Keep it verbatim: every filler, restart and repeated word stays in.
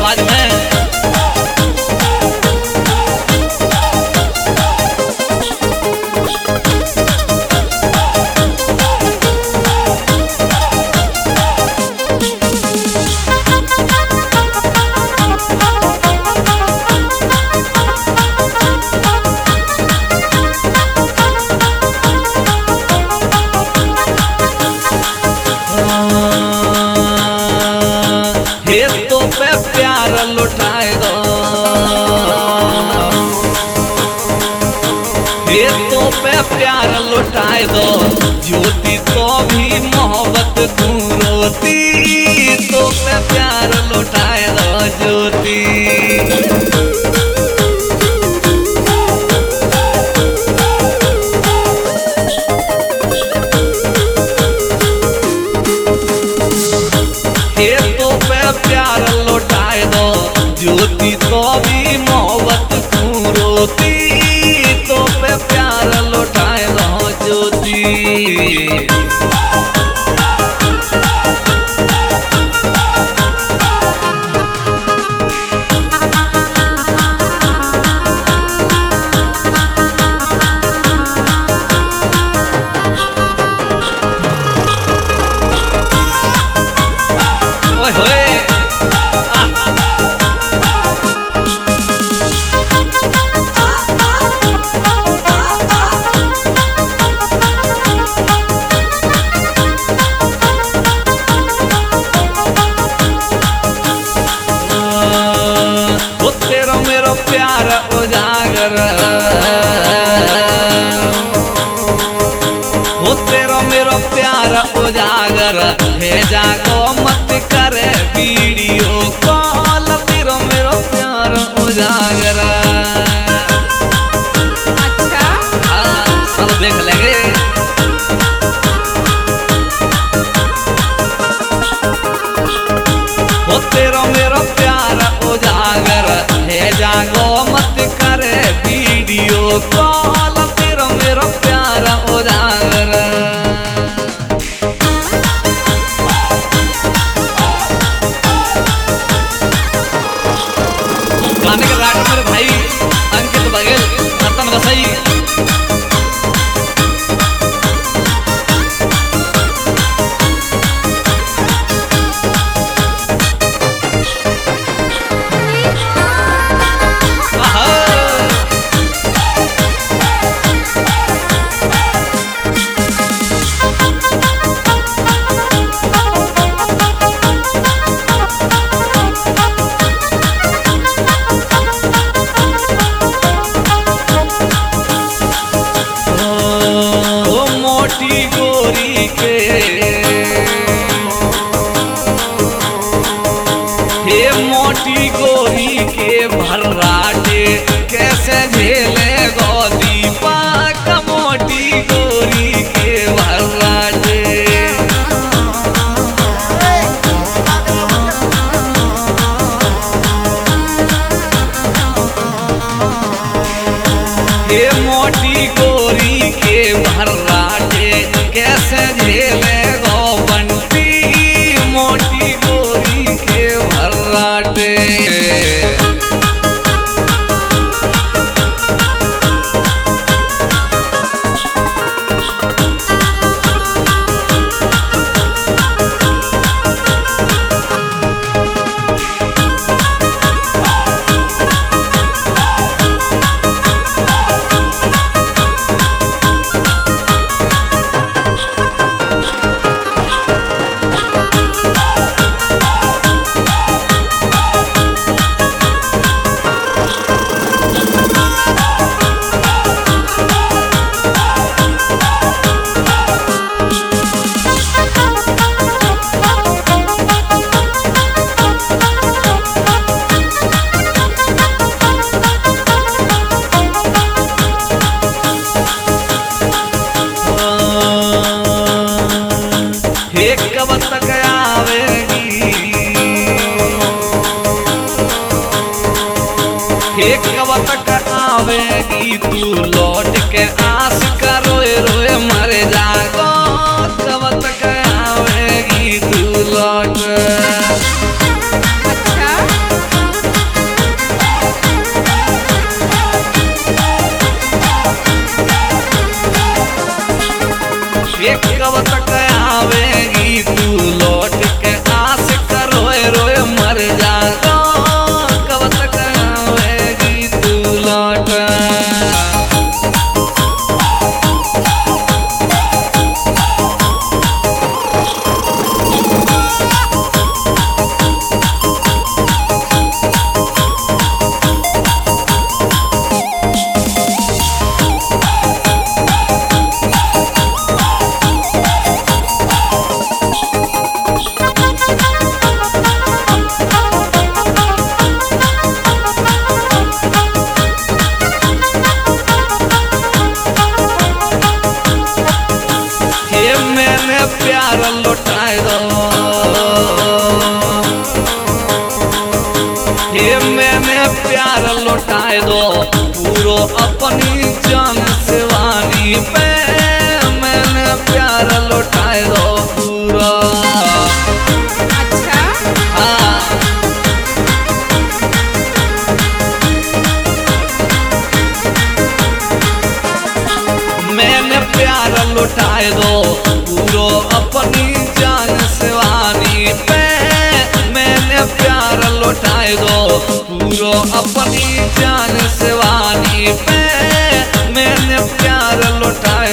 आवाज में। प्यार लुटाए दो ये तो पे प्यार लुटाए दो ज्योति तो भी मोहब्बत तू रोती तो पे प्यार लुटाए दो ज्योति। प्यार लौटाए दो ज्योति तो भी मोहब्बत तू रोती तो पे प्यार लौटाए दो ज्योति। ओए होए प्यार उजागर हो तेरा मेरा प्यार उजागर है जागो मत करे वीडियो कॉल तेरा मेरा प्यार उजागर। अच्छा हाँ सब देख लेंगे। हो तेरा मेरा प्यार उजागर है जागो मत करे वीडियो कॉल तेरा मेरा प्यार उजागर। गाने के राइटर मेरे भाई अंकित बघेल रतन वसई। गोरी के हे मोटी गोरी के भर्राटे कैसे झेले गो दीपक मोटी गोरी के भर्राटे। हे मोटी गोरी के भर्राटे कैसे झेले गो बंटी मोटी गोरी के भर्राटे। कब तक आवेगी कब तक आवेगी तू लौट के आस का रोए रोए मर जागो कब तक आवेगी तू लौट। अच्छा हे मैंने प्यार लौटाए दो पूरो अपनी जान शिवानी पे मैंने प्यार लौटाए दो पूरा। अच्छा हाँ मैंने प्यार लौटाए दो पूरो अपनी जान शिवानी पे मैंने प्यार लौटाए दो पूरो अपनी जान शिवानी पे मैंने प्यार लौटाए